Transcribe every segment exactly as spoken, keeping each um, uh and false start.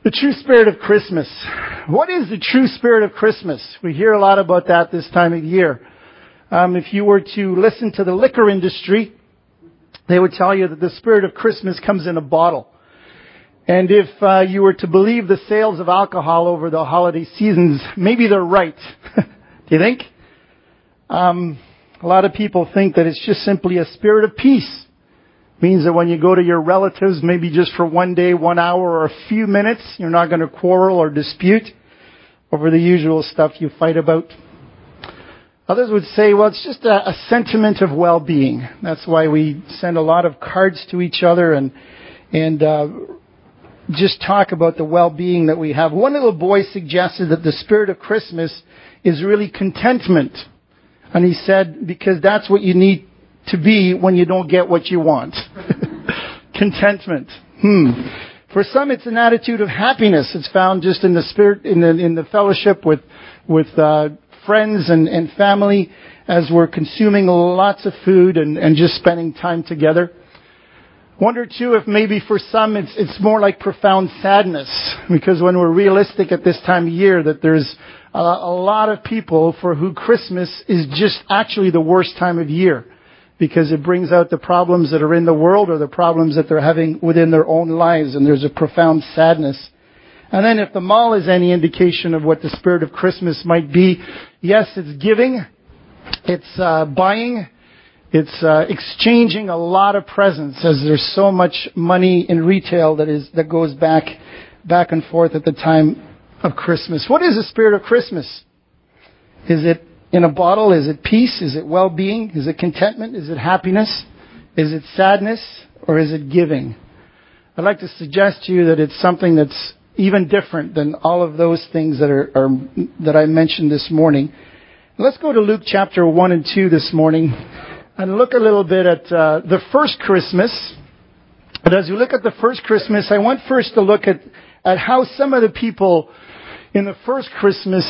The true spirit of Christmas. What is the true spirit of Christmas? We hear a lot about that this time of year. Um, if you were to listen to the liquor industry, they would tell you that the spirit of Christmas comes in a bottle. And if uh, you were to believe the sales of alcohol over the holiday seasons, maybe they're right. Do you think? Um, a lot of people think that it's just simply a spirit of peace. Means that when you go to your relatives, maybe just for one day, one hour, or a few minutes, you're not going to quarrel or dispute over the usual stuff you fight about. Others would say, well, it's just a, a sentiment of well-being. That's why we send a lot of cards to each other and and uh, just talk about the well-being that we have. One little boy suggested that the spirit of Christmas is really contentment. And he said, because that's what you need to be when you don't get what you want. Contentment. Hmm. For some, it's an attitude of happiness. It's found just in the spirit, in the in the fellowship with with uh, friends and, and family, as we're consuming lots of food and, and just spending time together. Wonder too if maybe for some it's it's more like profound sadness, because when we're realistic at this time of year, that there's a, a lot of people for who Christmas is just actually the worst time of year. Because it brings out the problems that are in the world or the problems that they're having within their own lives. And there's a profound sadness. And then if the mall is any indication of what the spirit of Christmas might be, yes, it's giving. It's uh, buying. It's uh, exchanging a lot of presents, as there's so much money in retail that is that goes back, back and forth at the time of Christmas. What is the spirit of Christmas? Is it in a bottle? Is it peace? Is it well-being? Is it contentment? Is it happiness? Is it sadness? Or is it giving? I'd like to suggest to you that it's something that's even different than all of those things that are, are that I mentioned this morning. Let's go to Luke chapter one and two this morning and look a little bit at uh, the first Christmas. But as we look at the first Christmas, I want first to look at, at how some of the people in the first Christmas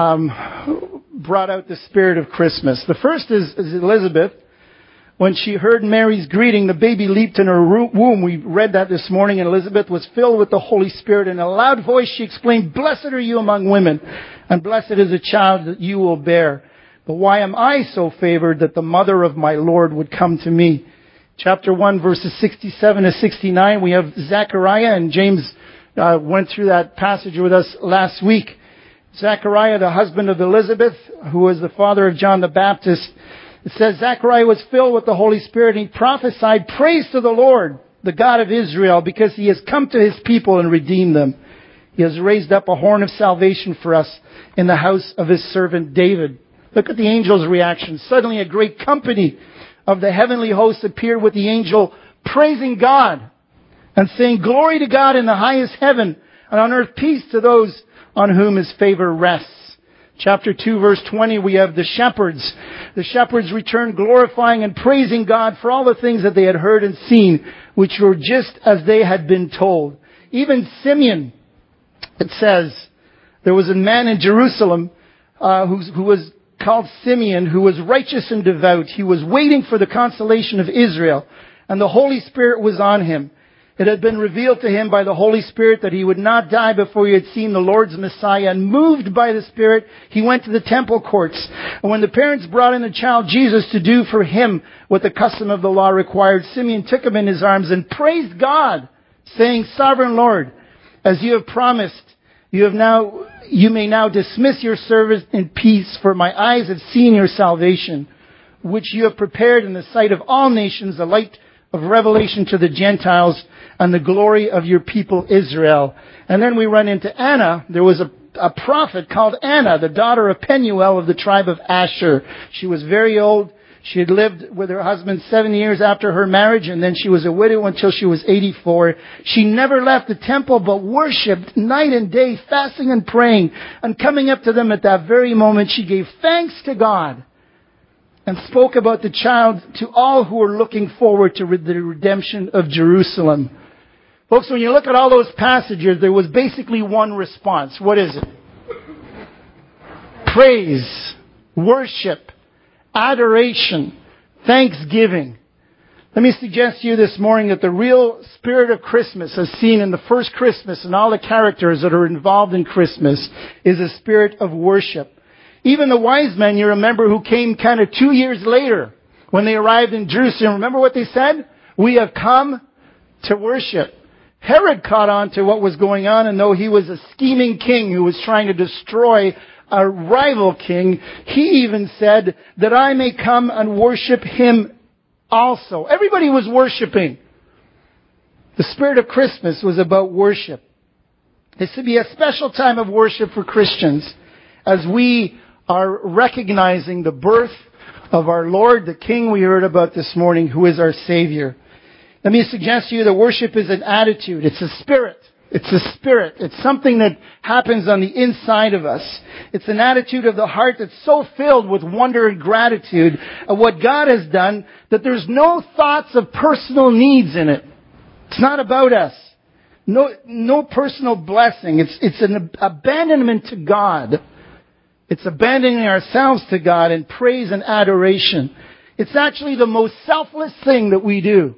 um, brought out the spirit of Christmas. The first is, is Elizabeth. When she heard Mary's greeting, the baby leaped in her womb. We read that this morning, and Elizabeth was filled with the Holy Spirit. In a loud voice, she exclaimed, "Blessed are you among women, and blessed is the child that you will bear. But why am I so favored that the mother of my Lord would come to me?" Chapter one, verses sixty-seven to sixty-nine, we have Zechariah, and James uh, went through that passage with us last week. Zechariah, the husband of Elizabeth, who was the father of John the Baptist, it says, Zechariah was filled with the Holy Spirit, and he prophesied, "Praise to the Lord, the God of Israel, because he has come to his people and redeemed them. He has raised up a horn of salvation for us in the house of his servant David." Look at the angel's reaction. Suddenly a great company of the heavenly hosts appeared with the angel, praising God and saying, "Glory to God in the highest heaven, and on earth peace to those on whom his favor rests." Chapter two, verse twenty, we have the shepherds. The shepherds returned glorifying and praising God for all the things that they had heard and seen, which were just as they had been told. Even Simeon, it says, there was a man in Jerusalem uh, who, who was called Simeon, who was righteous and devout. He was waiting for the consolation of Israel, and the Holy Spirit was on him. It had been revealed to him by the Holy Spirit that he would not die before he had seen the Lord's Messiah. And moved by the Spirit, he went to the temple courts. And when the parents brought in the child Jesus to do for him what the custom of the law required, Simeon took him in his arms and praised God, saying, "Sovereign Lord, as you have promised, you have now, you may now dismiss your servant in peace, for my eyes have seen your salvation, which you have prepared in the sight of all nations, a light of revelation to the Gentiles, and the glory of your people Israel." And then we run into Anna. There was a, a prophet called Anna, the daughter of Penuel of the tribe of Asher. She was very old. She had lived with her husband seven years after her marriage, and then she was a widow until she was eighty-four. She never left the temple, but worshipped night and day, fasting and praying. And coming up to them at that very moment, she gave thanks to God and spoke about the child to all who were looking forward to the redemption of Jerusalem. Folks, when you look at all those passages, there was basically one response. What is it? Praise, worship, adoration, thanksgiving. Let me suggest to you this morning that the real spirit of Christmas, as seen in the first Christmas and all the characters that are involved in Christmas, is a spirit of worship. Even the wise men, you remember, who came kind of two years later when they arrived in Jerusalem, remember what they said? We have come to worship. Herod caught on to what was going on, and though he was a scheming king who was trying to destroy a rival king, he even said that I may come and worship him also. Everybody was worshiping. The spirit of Christmas was about worship. This would be a special time of worship for Christians as we are recognizing the birth of our Lord, the King we heard about this morning, who is our Savior. Let me suggest to you that worship is an attitude. It's a spirit. It's a spirit. It's something that happens on the inside of us. It's an attitude of the heart that's so filled with wonder and gratitude of what God has done that there's no thoughts of personal needs in it. It's not about us. No, no personal blessing. It's, it's an abandonment to God. It's abandoning ourselves to God in praise and adoration. It's actually the most selfless thing that we do.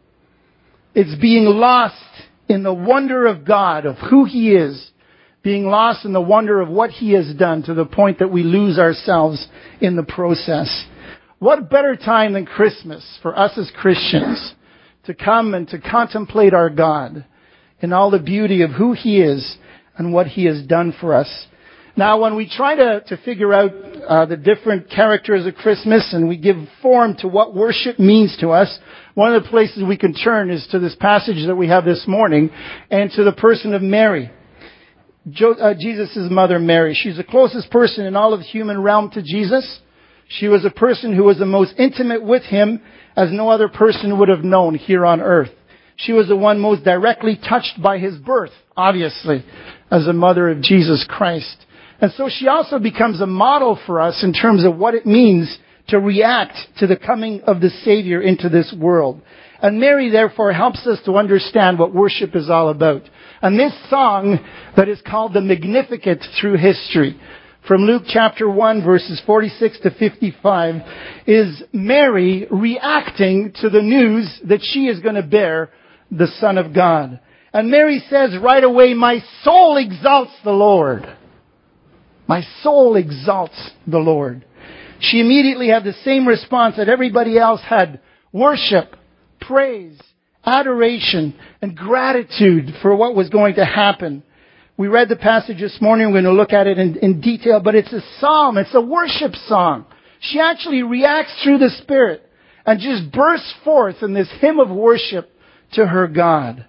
It's being lost in the wonder of God, of who He is, being lost in the wonder of what He has done to the point that we lose ourselves in the process. What better time than Christmas for us as Christians to come and to contemplate our God in all the beauty of who He is and what He has done for us. Now, when we try to, to figure out uh, the different characters of Christmas and we give form to what worship means to us, one of the places we can turn is to this passage that we have this morning and to the person of Mary. Jo- uh, Jesus' mother, Mary. She's the closest person in all of the human realm to Jesus. She was a person who was the most intimate with Him as no other person would have known here on earth. She was the one most directly touched by His birth, obviously, as a mother of Jesus Christ. And so she also becomes a model for us in terms of what it means to react to the coming of the Savior into this world. And Mary, therefore, helps us to understand what worship is all about. And this song that is called the Magnificat through history, from Luke chapter one, verses forty-six to fifty-five, is Mary reacting to the news that she is going to bear the Son of God. And Mary says right away, my soul exalts the Lord. My soul exalts the Lord. She immediately had the same response that everybody else had. Worship, praise, adoration, and gratitude for what was going to happen. We read the passage this morning. We're going to look at it in, in detail, but it's a psalm. It's a worship song. She actually reacts through the Spirit and just bursts forth in this hymn of worship to her God.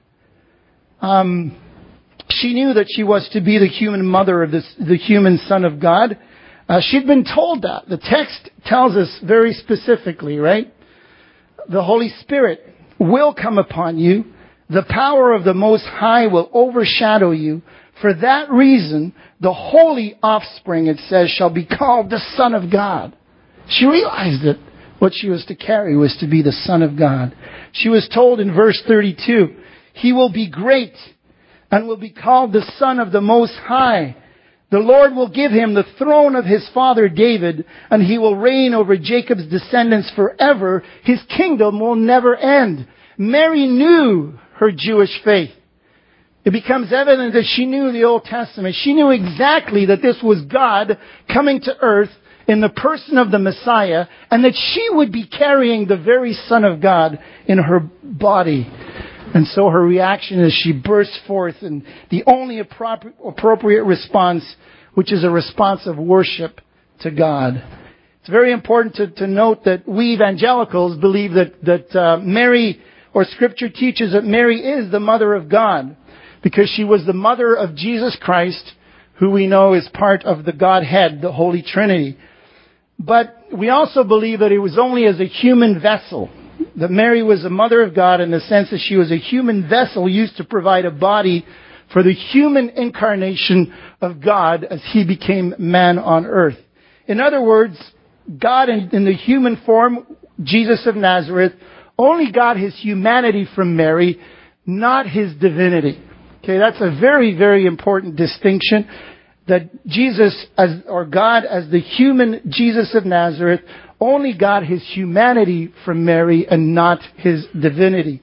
Um... She knew that she was to be the human mother of this, the human Son of God. Uh, she'd been told that. The text tells us very specifically, right? The Holy Spirit will come upon you. The power of the Most High will overshadow you. For that reason, the holy offspring, it says, shall be called the Son of God. She realized that what she was to carry was to be the Son of God. She was told in verse thirty-two, He will be great and will be called the Son of the Most High. The Lord will give him the throne of his father David, and he will reign over Jacob's descendants forever. His kingdom will never end. Mary knew her Jewish faith. It becomes evident that she knew the Old Testament. She knew exactly that this was God coming to earth in the person of the Messiah, and that she would be carrying the very Son of God in her body. And so her reaction is she bursts forth in the only appropriate response, which is a response of worship to God. It's very important to, to note that we evangelicals believe that, that uh, Mary, or Scripture teaches that Mary is the mother of God, because she was the mother of Jesus Christ, who we know is part of the Godhead, the Holy Trinity. But we also believe that it was only as a human vessel, that Mary was the mother of God in the sense that she was a human vessel used to provide a body for the human incarnation of God as He became man on earth. In other words, God in, in the human form, Jesus of Nazareth, only got His humanity from Mary, not His divinity. Okay, that's a very, very important distinction. That Jesus, as or God as the human Jesus of Nazareth, only got his humanity from Mary and not his divinity.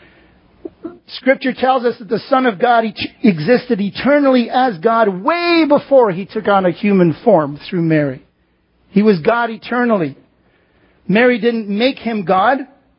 Scripture tells us that the Son of God existed eternally as God way before he took on a human form through Mary. He was God eternally. Mary didn't make him God.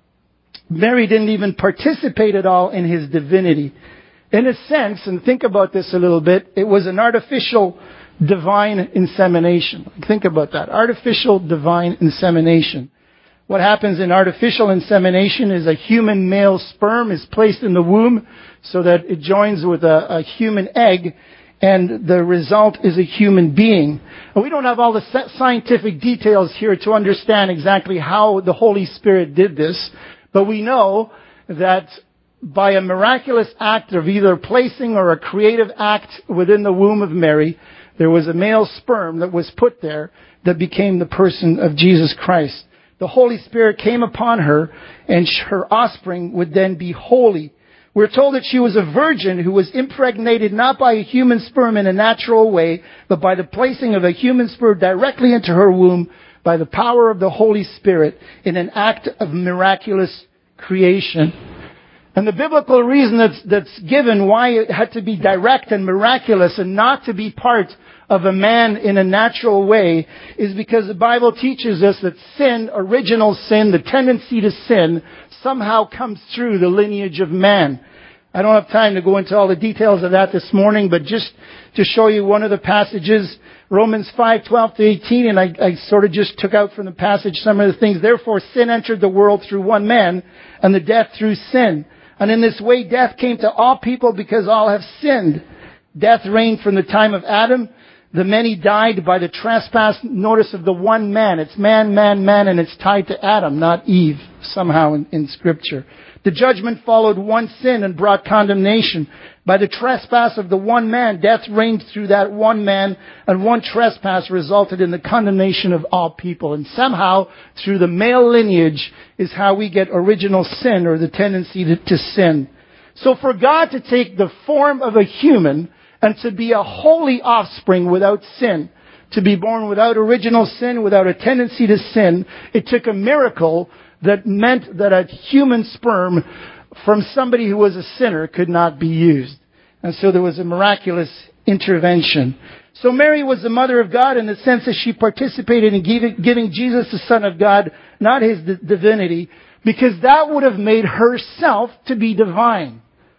Mary didn't even participate at all in his divinity. In a sense, and think about this a little bit, it was an artificial divine insemination. Think about that. Artificial divine insemination. What happens in artificial insemination is a human male sperm is placed in the womb so that it joins with a, a human egg, and the result is a human being. And we don't have all the scientific details here to understand exactly how the Holy Spirit did this, but we know that by a miraculous act of either placing or a creative act within the womb of Mary, there was a male sperm that was put there that became the person of Jesus Christ. The Holy Spirit came upon her, and her offspring would then be holy. We're told that she was a virgin who was impregnated not by a human sperm in a natural way, but by the placing of a human sperm directly into her womb by the power of the Holy Spirit in an act of miraculous creation. And the biblical reason that's, that's given why it had to be direct and miraculous and not to be part of a man in a natural way is because the Bible teaches us that sin, original sin, the tendency to sin, somehow comes through the lineage of man. I don't have time to go into all the details of that this morning, but just to show you one of the passages, Romans five, twelve to eighteen, and I, I sort of just took out from the passage some of the things. Therefore sin entered the world through one man, and the death through sin. And in this way death came to all people because all have sinned. Death reigned from the time of Adam. The many died by the trespass, notice, of the one man. It's man, man, man, and it's tied to Adam, not Eve, somehow in, in Scripture. The judgment followed one sin and brought condemnation. By the trespass of the one man, death reigned through that one man, and one trespass resulted in the condemnation of all people. And somehow, through the male lineage, is how we get original sin, or the tendency to, to sin. So for God to take the form of a human and to be a holy offspring without sin, to be born without original sin, without a tendency to sin, it took a miracle that meant that a human sperm from somebody who was a sinner could not be used. And so there was a miraculous intervention. So Mary was the mother of God in the sense that she participated in giving, giving Jesus the Son of God, not his d- divinity, because that would have made herself to be divine.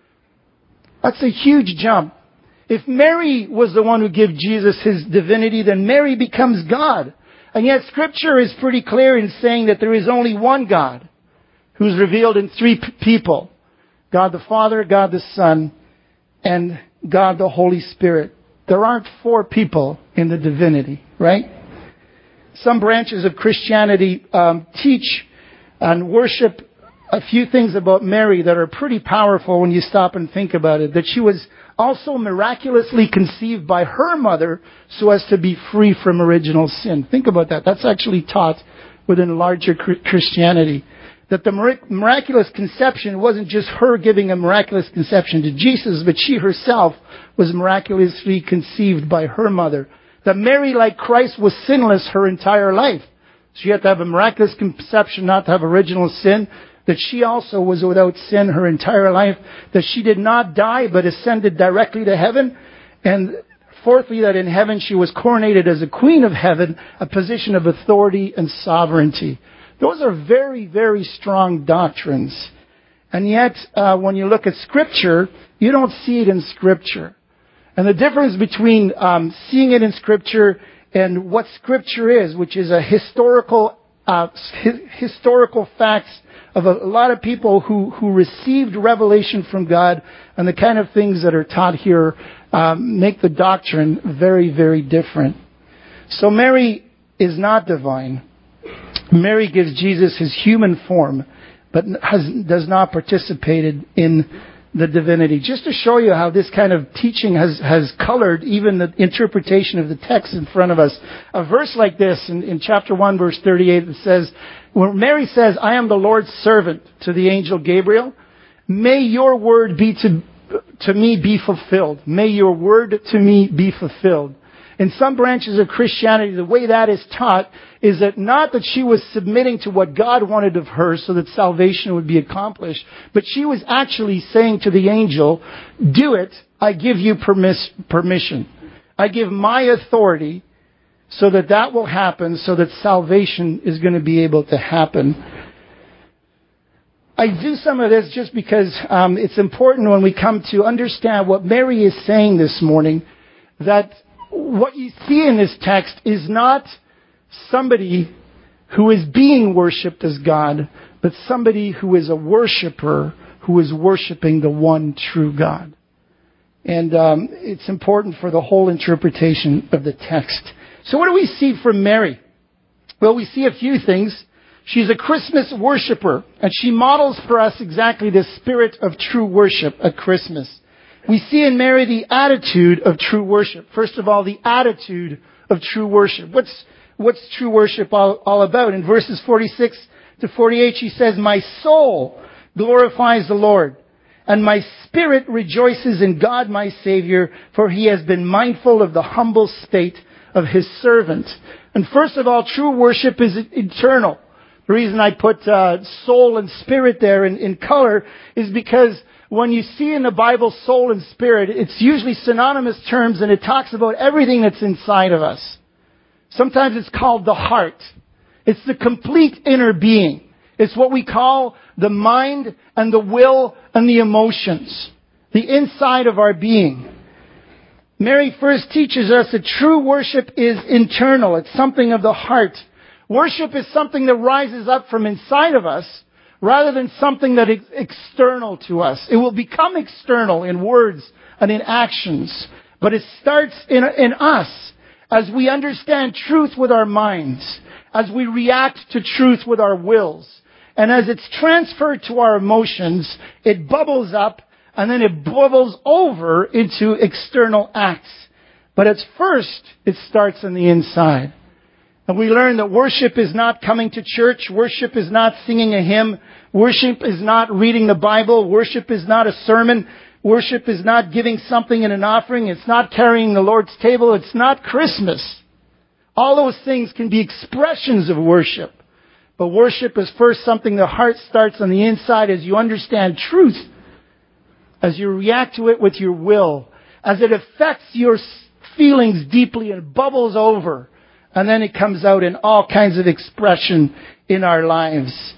That's a huge jump. If Mary was the one who gave Jesus his divinity, then Mary becomes God. And yet Scripture is pretty clear in saying that there is only one God who's revealed in three p- people. God the Father, God the Son, and God the Holy Spirit. There aren't four people in the divinity, right? Some branches of Christianity um, teach and worship a few things about Mary that are pretty powerful when you stop and think about it. That she was also miraculously conceived by her mother so as to be free from original sin. Think about that. That's actually taught within larger Christianity. That the miraculous conception wasn't just her giving a miraculous conception to Jesus, but she herself was miraculously conceived by her mother. That Mary, like Christ, was sinless her entire life. She had to have a miraculous conception not to have original sin. That she also was without sin her entire life. That she did not die but ascended directly to heaven. And fourthly, that in heaven she was coronated as a queen of heaven, a position of authority and sovereignty. Those are very, very strong doctrines. And yet, uh, when you look at Scripture, you don't see it in Scripture. And the difference between um, seeing it in Scripture and what Scripture is, which is a historical uh, hi- historical facts of a, a lot of people who, who received revelation from God, and the kind of things that are taught here um, make the doctrine very, very different. So Mary is not divine. Mary gives Jesus his human form, but has, does not participate in the divinity. Just to show you how this kind of teaching has, has colored even the interpretation of the text in front of us. A verse like this in, in chapter one, verse thirty-eight, it says, when Mary says, I am the Lord's servant to the angel Gabriel, may your word be to, to me be fulfilled. May your word to me be fulfilled. In some branches of Christianity, the way that is taught is that not that she was submitting to what God wanted of her so that salvation would be accomplished, but she was actually saying to the angel, do it, I give you permis- permission. I give my authority so that that will happen, so that salvation is going to be able to happen. I do some of this just because um, it's important when we come to understand what Mary is saying this morning, that what you see in this text is not somebody who is being worshipped as God, but somebody who is a worshiper who is worshiping the one true God. And um, it's important for the whole interpretation of the text. So what do we see from Mary? Well, we see a few things. She's a Christmas worshiper, and she models for us exactly the spirit of true worship at Christmas. We see in Mary the attitude of true worship. First of all, the attitude of true worship. What's, what's true worship all, all about? In verses forty-six to forty-eight, she says, my soul glorifies the Lord, and my spirit rejoices in God my Savior, for he has been mindful of the humble state of his servant. And first of all, true worship is eternal. The reason I put uh, soul and spirit there in, in color is because when you see in the Bible soul and spirit, it's usually synonymous terms, and it talks about everything that's inside of us. Sometimes it's called the heart. It's the complete inner being. It's what we call the mind and the will and the emotions. The inside of our being. Mary first teaches us that true worship is internal. It's something of the heart. Worship is something that rises up from inside of us rather than something that is external to us. It will become external in words and in actions. But it starts in, in us as we understand truth with our minds, as we react to truth with our wills. And as it's transferred to our emotions, it bubbles up and then it bubbles over into external acts. But at first, it starts on the inside. And we learn that worship is not coming to church. Worship is not singing a hymn. Worship is not reading the Bible. Worship is not a sermon. Worship is not giving something in an offering. It's not carrying the Lord's table. It's not Christmas. All those things can be expressions of worship. But worship is first something the heart starts on the inside as you understand truth, as you react to it with your will, as it affects your feelings deeply and bubbles over. And then it comes out in all kinds of expression in our lives.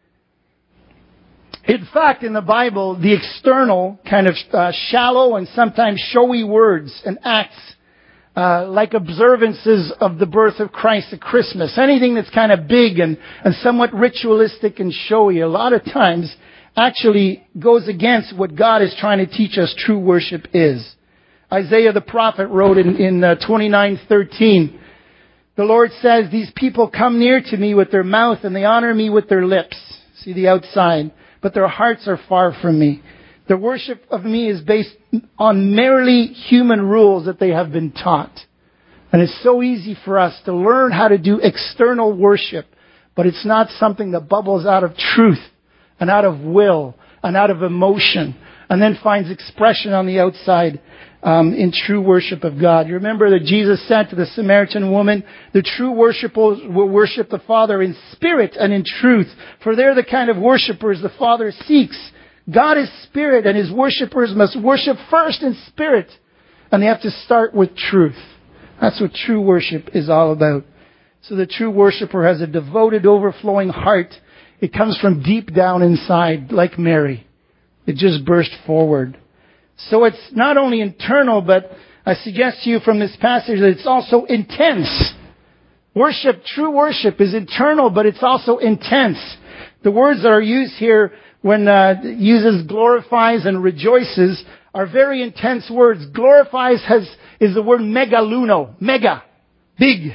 In fact, in the Bible, the external, kind of uh, shallow and sometimes showy words and acts, uh, like observances of the birth of Christ at Christmas, anything that's kind of big and, and somewhat ritualistic and showy, a lot of times actually goes against what God is trying to teach us true worship is. Isaiah the prophet wrote in, in uh, twenty-nine thirteen, the Lord says, these people come near to me with their mouth and they honor me with their lips. See the outside. But their hearts are far from me. Their worship of me is based on merely human rules that they have been taught. And it's so easy for us to learn how to do external worship, but it's not something that bubbles out of truth and out of will and out of emotion and then finds expression on the outside um, in true worship of God. You remember that Jesus said to the Samaritan woman, the true worshipers will worship the Father in spirit and in truth, for they're the kind of worshipers the Father seeks. God is spirit, and his worshipers must worship first in spirit, and they have to start with truth. That's what true worship is all about. So the true worshiper has a devoted, overflowing heart. It comes from deep down inside, like Mary. It just burst forward. So it's not only internal, but I suggest to you from this passage that it's also intense. Worship, true worship is internal, but it's also intense. The words that are used here when uh, it uses glorifies and rejoices are very intense words. Glorifies has is the word megaluno, mega, big.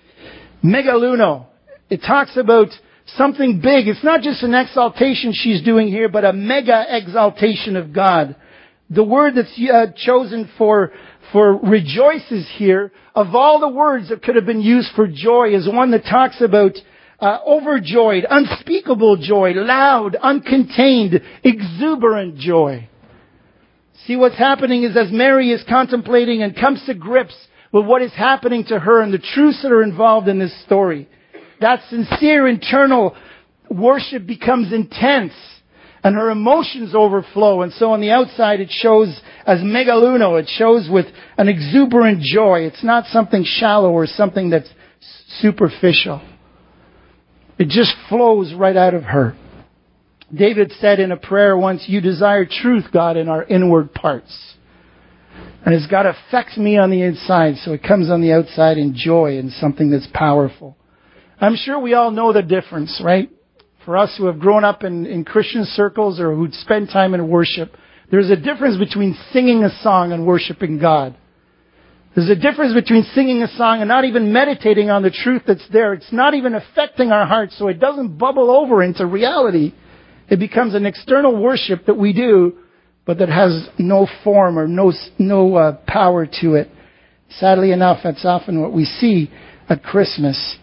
Megaluno. It talks about something big. It's not just an exaltation she's doing here, but a mega exaltation of God. The word that's uh, chosen for for rejoices here, of all the words that could have been used for joy, is one that talks about uh, overjoyed, unspeakable joy, loud, uncontained, exuberant joy. See, what's happening is as Mary is contemplating and comes to grips with what is happening to her and the truths that are involved in this story. That sincere internal worship becomes intense and her emotions overflow. And so on the outside it shows as megaluno. It shows with an exuberant joy. It's not something shallow or something that's superficial. It just flows right out of her. David said in a prayer once, "You desire truth, God, in our inward parts." And it's got to affect me on the inside, so it comes on the outside in joy and something that's powerful. I'm sure we all know the difference, right? For us who have grown up in, in Christian circles or who spend time in worship, there's a difference between singing a song and worshiping God. There's a difference between singing a song and not even meditating on the truth that's there. It's not even affecting our hearts, so it doesn't bubble over into reality. It becomes an external worship that we do, but that has no form or no no uh, power to it. Sadly enough, that's often what we see at Christmas.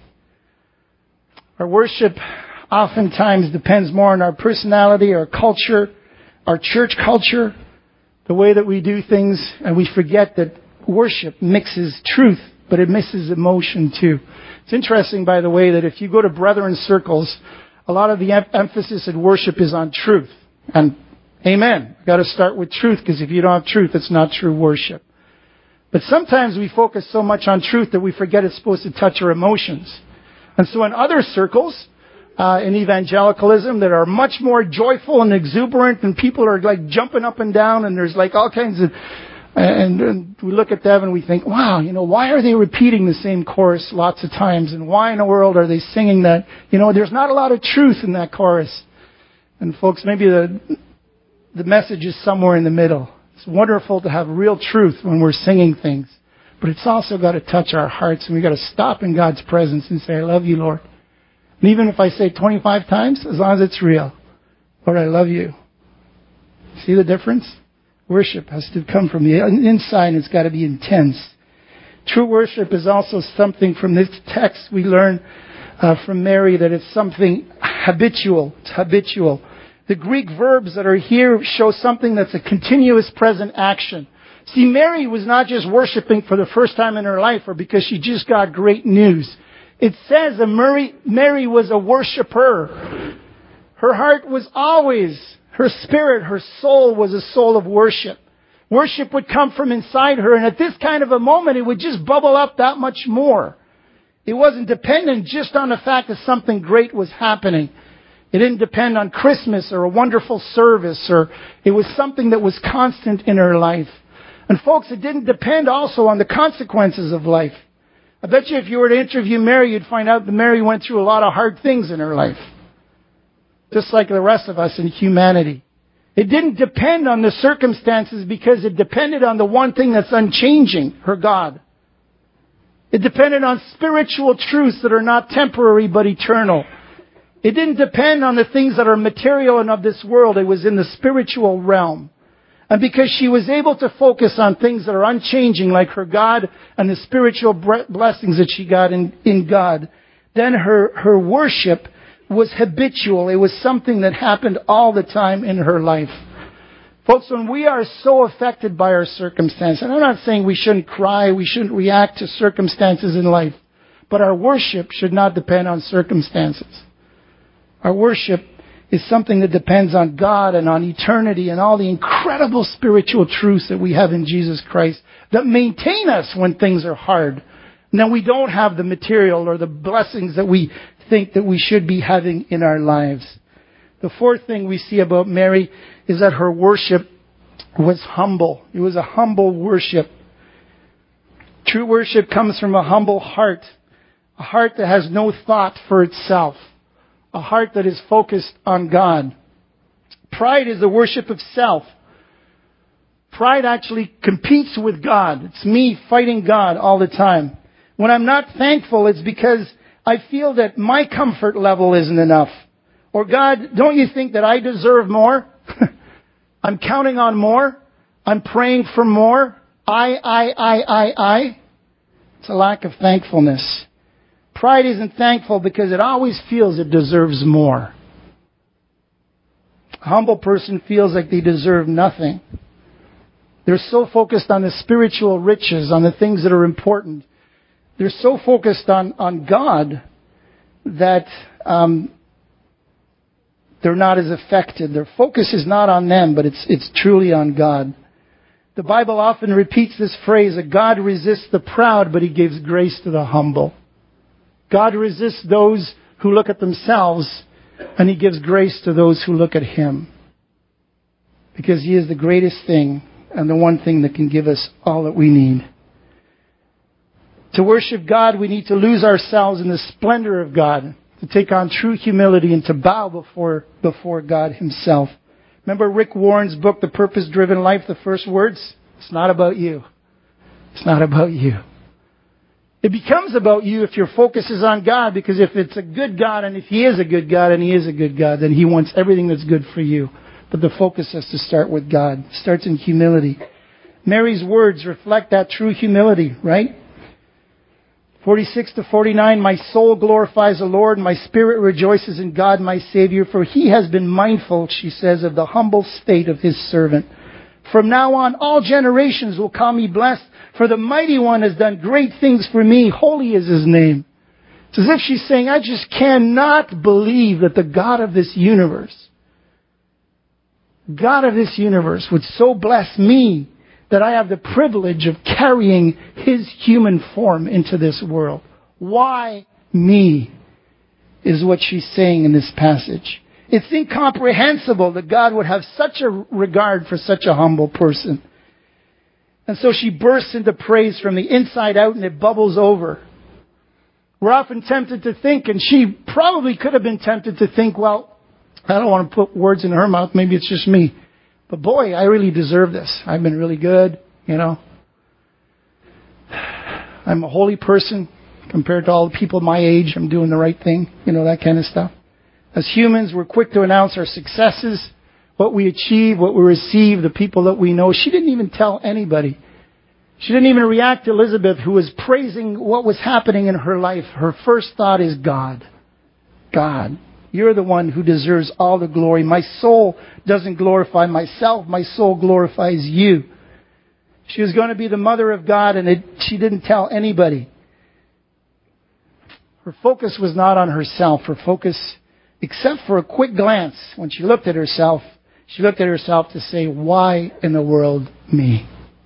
Our worship oftentimes depends more on our personality, our culture, our church culture, the way that we do things, and we forget that worship mixes truth, but it misses emotion too. It's interesting, by the way, that if you go to brethren circles, a lot of the em- emphasis in worship is on truth. And amen. You've got to start with truth, because if you don't have truth, it's not true worship. But sometimes we focus so much on truth that we forget it's supposed to touch our emotions. And so in other circles, uh, in evangelicalism, that are much more joyful and exuberant, and people are like jumping up and down, and there's like all kinds of, and, and we look at them and we think, wow, you know, why are they repeating the same chorus lots of times? And why in the world are they singing that? You know, there's not a lot of truth in that chorus. And folks, maybe the The message is somewhere in the middle. It's wonderful to have real truth when we're singing things. But it's also got to touch our hearts, and we've got to stop in God's presence and say, I love you, Lord. And even if I say twenty-five times, as long as it's real, Lord, I love you. See the difference? Worship has to come from the inside, and it's got to be intense. True worship is also something from this text we learn uh, from Mary, that it's something habitual. It's habitual. The Greek verbs that are here show something that's a continuous present action. See, Mary was not just worshiping for the first time in her life or because she just got great news. It says that Mary, Mary was a worshiper. Her heart was always, her spirit, her soul was a soul of worship. Worship would come from inside her, and at this kind of a moment, it would just bubble up that much more. It wasn't dependent just on the fact that something great was happening. It didn't depend on Christmas or a wonderful service, or it was something that was constant in her life. And folks, it didn't depend also on the consequences of life. I bet you if you were to interview Mary, you'd find out that Mary went through a lot of hard things in her life. Just like the rest of us in humanity. It didn't depend on the circumstances because it depended on the one thing that's unchanging, her God. It depended on spiritual truths that are not temporary but eternal. It didn't depend on the things that are material and of this world. It was in the spiritual realm. And because she was able to focus on things that are unchanging, like her God and the spiritual blessings that she got in, in God, then her, her worship was habitual. It was something that happened all the time in her life. Folks, when we are so affected by our circumstances, and I'm not saying we shouldn't cry, we shouldn't react to circumstances in life, but our worship should not depend on circumstances. Our worship is something that depends on God and on eternity and all the incredible spiritual truths that we have in Jesus Christ that maintain us when things are hard. Now, we don't have the material or the blessings that we think that we should be having in our lives. The fourth thing we see about Mary is that her worship was humble. It was a humble worship. True worship comes from a humble heart, a heart that has no thought for itself, a heart that is focused on God. Pride is the worship of self. Pride actually competes with God. It's me fighting God all the time. When I'm not thankful, it's because I feel that my comfort level isn't enough. Or, God, don't you think that I deserve more? I'm counting on more. I'm praying for more. I, I, I, I, I. It's a lack of thankfulness. Pride isn't thankful because it always feels it deserves more. A humble person feels like they deserve nothing. They're so focused on the spiritual riches, on the things that are important. They're so focused on, on God that um, they're not as affected. Their focus is not on them, but it's it's truly on God. The Bible often repeats this phrase that God resists the proud, but He gives grace to the humble. God resists those who look at themselves, and He gives grace to those who look at Him. Because He is the greatest thing and the one thing that can give us all that we need. To worship God, we need to lose ourselves in the splendor of God, to take on true humility and to bow before, before God Himself. Remember Rick Warren's book, The Purpose-Driven Life, the first words? It's not about you. It's not about you. It becomes about you if your focus is on God, because if it's a good God, and if He is a good God, and He is a good God, then He wants everything that's good for you. But the focus has to start with God. It starts in humility. Mary's words reflect that true humility, right? forty-six to forty-nine, my soul glorifies the Lord, my spirit rejoices in God my Savior, for He has been mindful, she says, of the humble state of His servant. From now on, all generations will call me blessed, for the Mighty One has done great things for me. Holy is His name. It's as if she's saying, I just cannot believe that the God of this universe, God of this universe would so bless me that I have the privilege of carrying His human form into this world. Why me? Is what she's saying in this passage. It's incomprehensible that God would have such a regard for such a humble person. And so she bursts into praise from the inside out, and it bubbles over. We're often tempted to think, and she probably could have been tempted to think, well, I don't want to put words in her mouth, maybe it's just me. But boy, I really deserve this. I've been really good, you know. I'm a holy person compared to all the people my age. I'm doing the right thing, you know, that kind of stuff. As humans, we're quick to announce our successes, what we achieve, what we receive, the people that we know. She didn't even tell anybody. She didn't even react to Elizabeth, who was praising what was happening in her life. Her first thought is God. God. You're the one who deserves all the glory. My soul doesn't glorify myself. My soul glorifies you. She was going to be the mother of God, and it, she didn't tell anybody. Her focus was not on herself. Her focus, except for a quick glance, when she looked at herself, she looked at herself to say, why in the world me?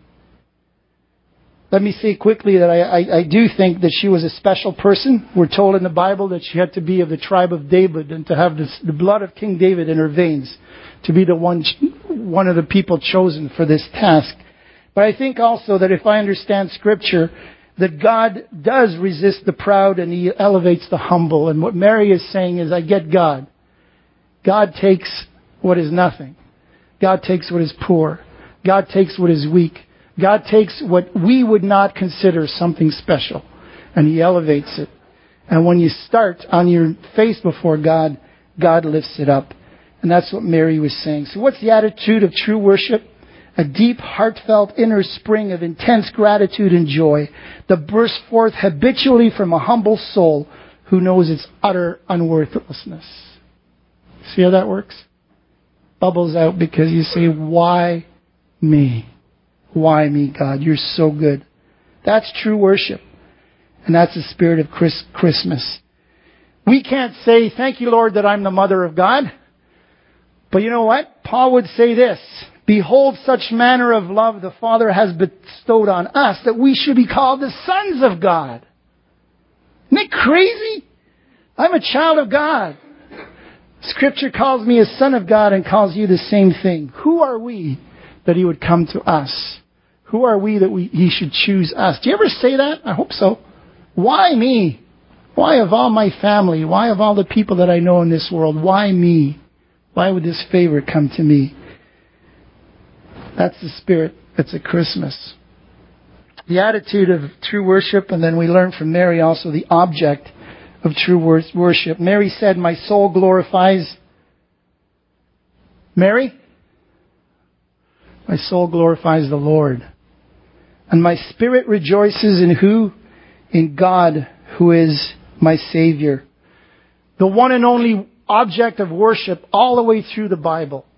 Let me say quickly that I, I, I do think that she was a special person. We're told in the Bible that she had to be of the tribe of David and to have this, the blood of King David in her veins to be the one, one of the people chosen for this task. But I think also that if I understand Scripture, that God does resist the proud and He elevates the humble. And what Mary is saying is, I get God. God takes what is nothing. God takes what is poor. God takes what is weak. God takes what we would not consider something special, and He elevates it. And when you start on your face before God, God lifts it up. And that's what Mary was saying. So what's the attitude of true worship? A deep, heartfelt inner spring of intense gratitude and joy that bursts forth habitually from a humble soul who knows its utter unworthlessness. See how that works? Bubbles out because you say, why me? Why me, God? You're so good. That's true worship. And that's the spirit of Chris- Christmas. We can't say, thank you, Lord, that I'm the mother of God. But you know what? Paul would say this, behold, such manner of love the Father has bestowed on us that we should be called the sons of God. Isn't that crazy? I'm a child of God. Scripture calls me a son of God and calls you the same thing. Who are we that He would come to us? Who are we that we, He should choose us? Do you ever say that? I hope so. Why me? Why of all my family? Why of all the people that I know in this world? Why me? Why would this favor come to me? That's the spirit that's at Christmas. The attitude of true worship, and then we learn from Mary also the object of true worship. Mary said, my soul glorifies. Mary? My soul glorifies the Lord. And my spirit rejoices in who? In God, who is my Savior. The one and only object of worship all the way through the Bible. The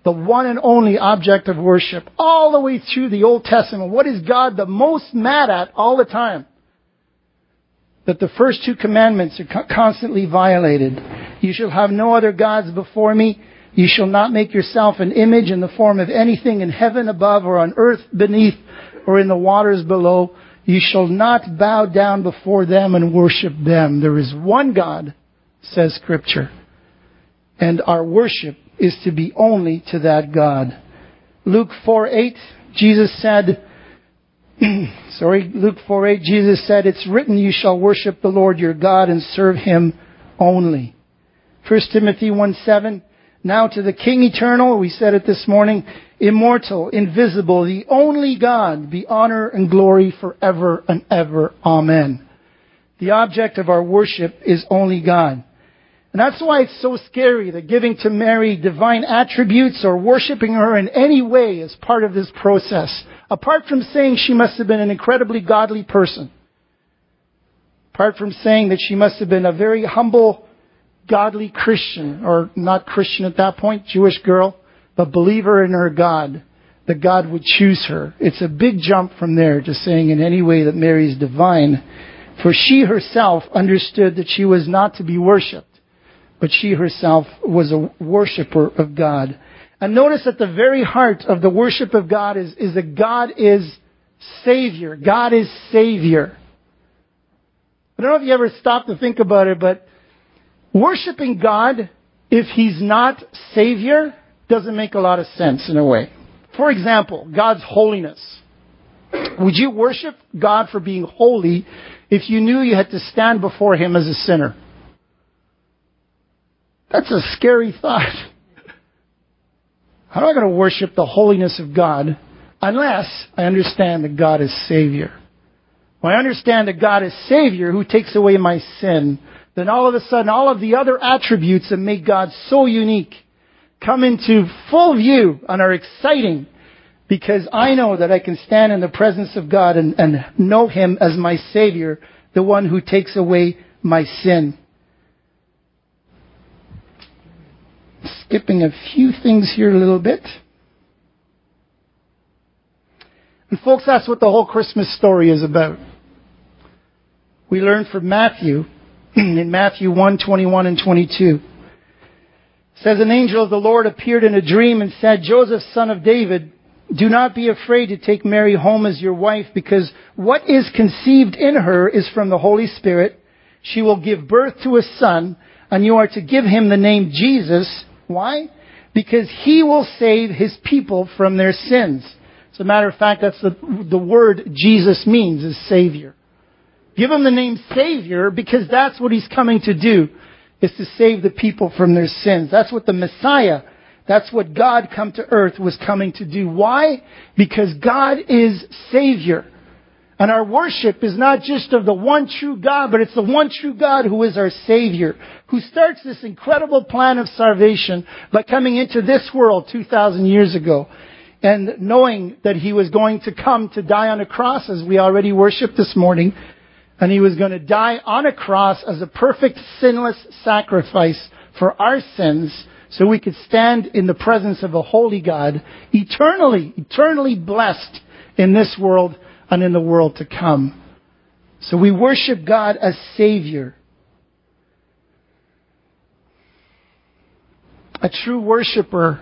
the one and only object of worship. All the way through the Old Testament, what is God the most mad at all the time? That the first two commandments are co- constantly violated. You shall have no other gods before me. You shall not make yourself an image in the form of anything in heaven above or on earth beneath or in the waters below. You shall not bow down before them and worship them. There is one God, says Scripture. And our worship is to be only to that God. Luke four eight, Jesus said, sorry, Luke four eight, Jesus said, it's written, you shall worship the Lord your God and serve Him only. First Timothy one seven, now to the King eternal, we said it this morning, immortal, invisible, the only God, be honor and glory forever and ever. Amen. The object of our worship is only God. And that's why it's so scary that giving to Mary divine attributes or worshiping her in any way is part of this process. Apart from saying she must have been an incredibly godly person. Apart from saying that she must have been a very humble, godly Christian, or not Christian at that point, Jewish girl, but believer in her God, that God would choose her. It's a big jump from there to saying in any way that Mary is divine. For she herself understood that she was not to be worshipped. But she herself was a worshiper of God. And notice at the very heart of the worship of God is, is that God is Savior. God is Savior. I don't know if you ever stopped to think about it, but worshiping God, if He's not Savior, doesn't make a lot of sense in a way. For example, God's holiness. Would you worship God for being holy if you knew you had to stand before Him as a sinner? That's a scary thought. How am I going to worship the holiness of God unless I understand that God is Savior? When I understand that God is Savior who takes away my sin, then all of a sudden all of the other attributes that make God so unique come into full view and are exciting because I know that I can stand in the presence of God and, and know Him as my Savior, the one who takes away my sin. Skipping a few things here a little bit. And folks, that's what the whole Christmas story is about. We learn from Matthew, in Matthew one, twenty-one and twenty-two. It says, an angel of the Lord appeared in a dream and said, Joseph, son of David, do not be afraid to take Mary home as your wife, because what is conceived in her is from the Holy Spirit. She will give birth to a son, and you are to give him the name Jesus. Why? Because He will save His people from their sins. As a matter of fact, that's the, the word Jesus means, is Savior. Give Him the name Savior because that's what He's coming to do, is to save the people from their sins. That's what the Messiah, that's what God come to earth was coming to do. Why? Because God is Savior. And our worship is not just of the one true God, but it's the one true God who is our Savior, who starts this incredible plan of salvation by coming into this world two thousand years ago and knowing that He was going to come to die on a cross, as we already worshiped this morning, and He was going to die on a cross as a perfect sinless sacrifice for our sins so we could stand in the presence of a holy God, eternally, eternally blessed in this world and in the world to come. So we worship God as Savior. A true worshiper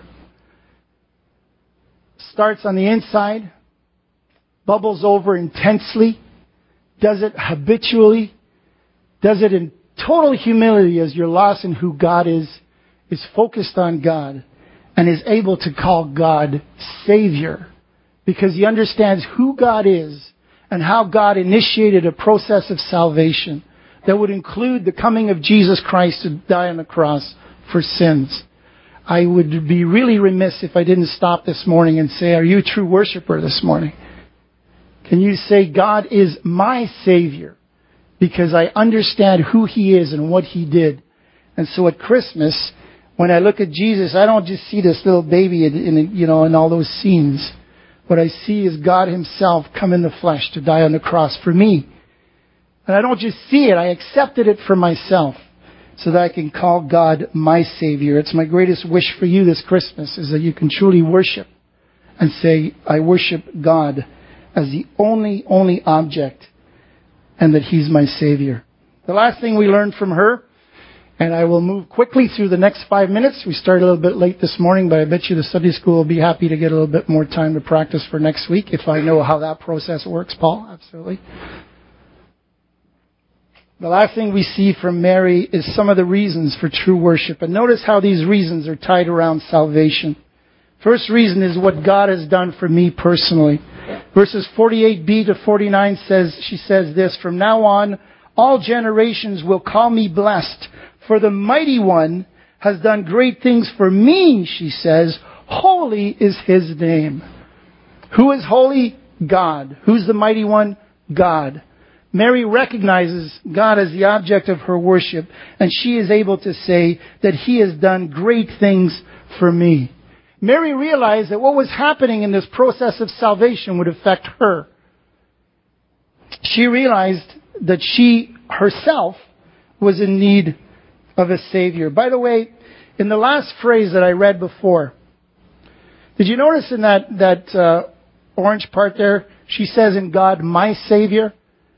starts on the inside, bubbles over intensely, does it habitually, does it in total humility as you're lost in who God is, is focused on God, and is able to call God Savior. Because he understands who God is and how God initiated a process of salvation that would include the coming of Jesus Christ to die on the cross for sins. I would be really remiss if I didn't stop this morning and say, are you a true worshiper this morning? Can you say, God is my Savior because I understand who He is and what He did? And so at Christmas, when I look at Jesus, I don't just see this little baby in, in you know, in all those scenes. What I see is God Himself come in the flesh to die on the cross for me. And I don't just see it, I accepted it for myself. so that I can call God my Savior. It's my greatest wish for you this Christmas, is that you can truly worship and say, I worship God as the only, only object, and that He's my Savior. The last thing we learned from her, and I will move quickly through the next five minutes. We started a little bit late this morning, but I bet you the Sunday school will be happy to get a little bit more time to practice for next week, if I know how that process works, Paul. Absolutely. The last thing we see from Mary is some of the reasons for true worship. And notice how these reasons are tied around salvation. First reason is what God has done for me personally. Verses forty-eight b to forty-nine says, she says this, from now on, all generations will call me blessed, for the Mighty One has done great things for me, she says. Holy is His name. Who is holy? God. Who's the Mighty One? God. Mary recognizes God as the object of her worship, and she is able to say that He has done great things for me. Mary realized that what was happening in this process of salvation would affect her. She realized that she herself was in need of a Savior. By the way, in the last phrase that I read before, did you notice in that, that uh, orange part there, she says in God, my Savior?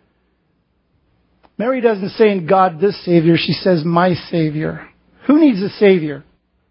Mary doesn't say in God, this Savior. She says, my Savior. Who needs a Savior?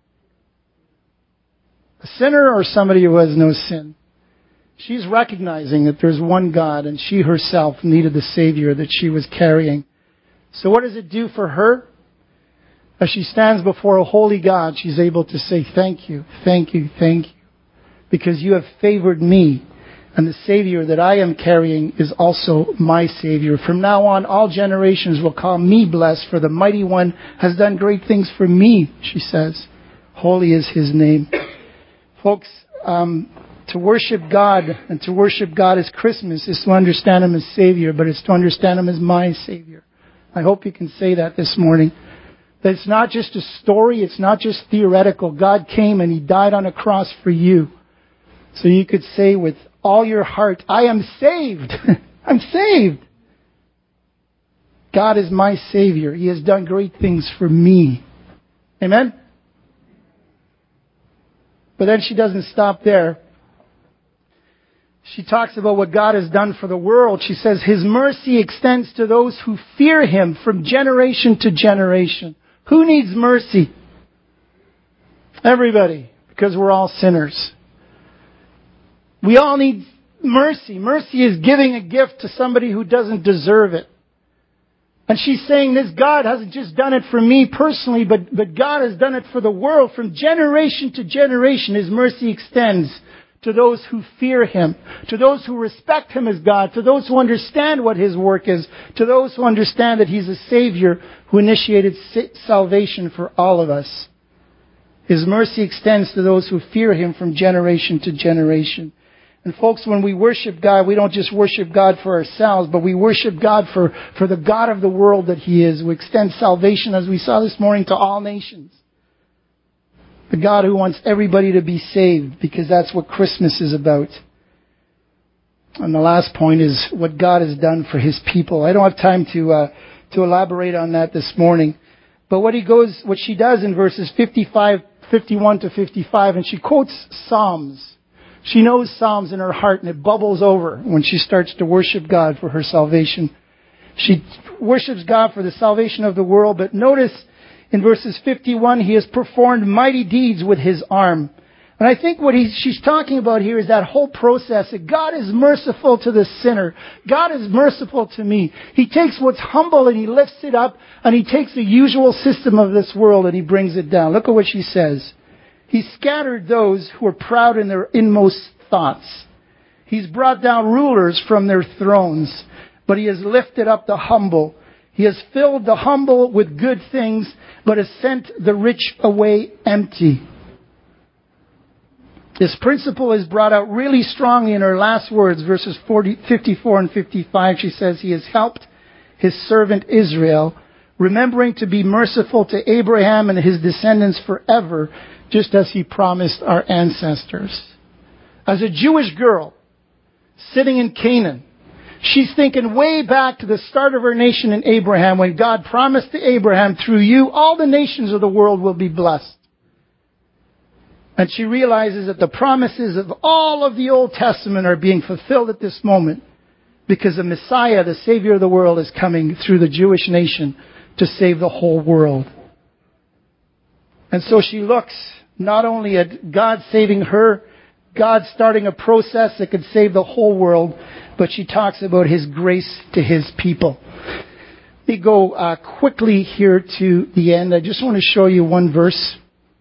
A sinner or somebody who has no sin? She's recognizing that there's one God, and she herself needed the Savior that she was carrying. So what does it do for her? As she stands before a holy God, she's able to say, thank you, thank you, thank you, because you have favored me. And the Savior that I am carrying is also my Savior. From now on, all generations will call me blessed, for the Mighty One has done great things for me, she says. Holy is His name. Folks, um, to worship God and to worship God as Christmas is to understand Him as Savior, but it's to understand Him as my Savior. I hope you can say that this morning. That it's not just a story, it's not just theoretical. God came and He died on a cross for you. So you could say with all your heart, I am saved. I'm saved. God is my Savior. He has done great things for me. Amen? But then she doesn't stop there. She talks about what God has done for the world. She says, His mercy extends to those who fear Him from generation to generation. Who needs mercy? Everybody, because we're all sinners. We all need mercy. Mercy is giving a gift to somebody who doesn't deserve it. And she's saying this God hasn't just done it for me personally, but, but God has done it for the world. From generation to generation, His mercy extends to those who fear Him, to those who respect Him as God, to those who understand what His work is, to those who understand that He's a Savior who initiated salvation for all of us. His mercy extends to those who fear Him from generation to generation. And folks, when we worship God, we don't just worship God for ourselves, but we worship God for, for the God of the world that He is. We extend salvation, as we saw this morning, to all nations. The God who wants everybody to be saved, because that's what Christmas is about. And the last point is what God has done for His people. I don't have time to uh, to elaborate on that this morning. But what he goes, what she does in verses fifty-five, fifty-one to fifty-five, and she quotes Psalms. She knows Psalms in her heart, and it bubbles over when she starts to worship God for her salvation. She worships God for the salvation of the world, but notice in verses fifty-one, He has performed mighty deeds with His arm. And I think what he, she's talking about here is that whole process that God is merciful to the sinner. God is merciful to me. He takes what's humble and He lifts it up, and He takes the usual system of this world and He brings it down. Look at what she says. He scattered those who are proud in their inmost thoughts. He's brought down rulers from their thrones, but He has lifted up the humble. He has filled the humble with good things, but has sent the rich away empty. This principle is brought out really strongly in her last words, verses forty, fifty-four and fifty-five. She says, He has helped His servant Israel, remembering to be merciful to Abraham and his descendants forever, just as He promised our ancestors. As a Jewish girl sitting in Canaan, She's thinking way back to the start of her nation in Abraham, when God promised to Abraham, through you, all the nations of the world will be blessed. And she realizes that the promises of all of the Old Testament are being fulfilled at this moment, because the Messiah, the Savior of the world, is coming through the Jewish nation to save the whole world. And so she looks not only at God saving her, God starting a process that could save the whole world, but she talks about His grace to His people. Let me go uh, quickly here to the end. I just want to show you one verse.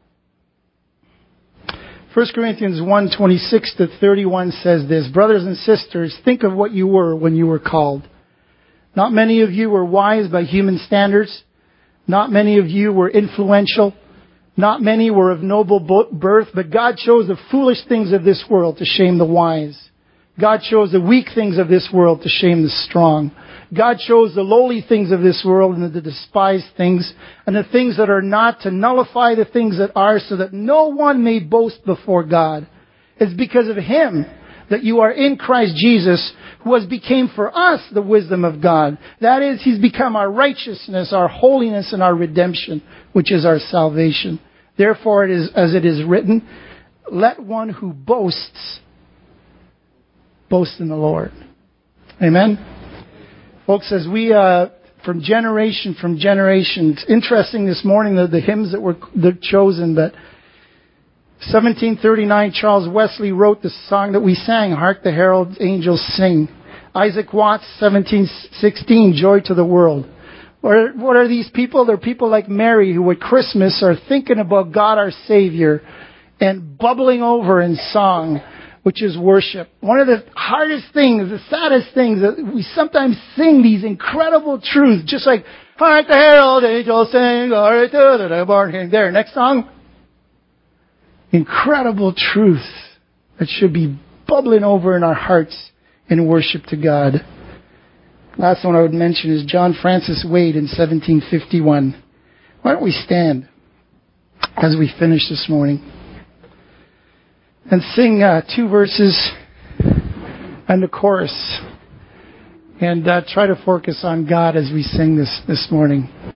First Corinthians one, twenty-six to thirty-one says this: Brothers and sisters, think of what you were when you were called. Not many of you were wise by human standards. Not many of you were influential. Not many were of noble birth, but God chose the foolish things of this world to shame the wise. God chose the weak things of this world to shame the strong. God chose the lowly things of this world and the despised things, and the things that are not, to nullify the things that are, so that no one may boast before God. It's because of Him that you are in Christ Jesus, who has become for us the wisdom of God. That is, He's become our righteousness, our holiness, and our redemption, which is our salvation. Therefore, it is as it is written, let one who boasts boast in the Lord. Amen? Folks, as we, uh, from generation from generation, it's interesting this morning, the, the hymns that were that chosen, but seventeen thirty-nine, Charles Wesley wrote the song that we sang, Hark the Herald Angels Sing. Isaac Watts, seventeen sixteen, Joy to the World. What are, what are these people? They're people like Mary, who at Christmas are thinking about God our Savior and bubbling over in song, which is worship. One of the hardest things, the saddest things, that we sometimes sing these incredible truths, just like, Hark the herald angels sing, glory to the born King. There, next song. Incredible truth that should be bubbling over in our hearts in worship to God. Last one I would mention is John Francis Wade in seventeen fifty-one. Why don't we stand as we finish this morning and sing uh, two verses and the chorus, and uh, try to focus on God as we sing this this morning.